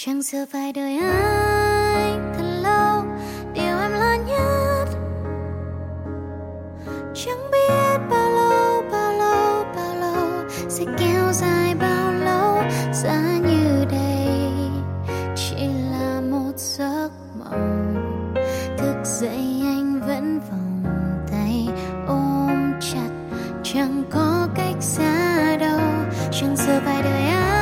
Chẳng sợ phải đợi anh thật lâu. Điều em lo nhất chẳng biết bao lâu, bao lâu, bao lâu sẽ kéo dài bao lâu. Giá như đây chỉ là một giấc mộng, thức dậy anh vẫn vòng tay ôm chặt, chẳng có cách xa đâu. Chẳng sợ phải đợi anh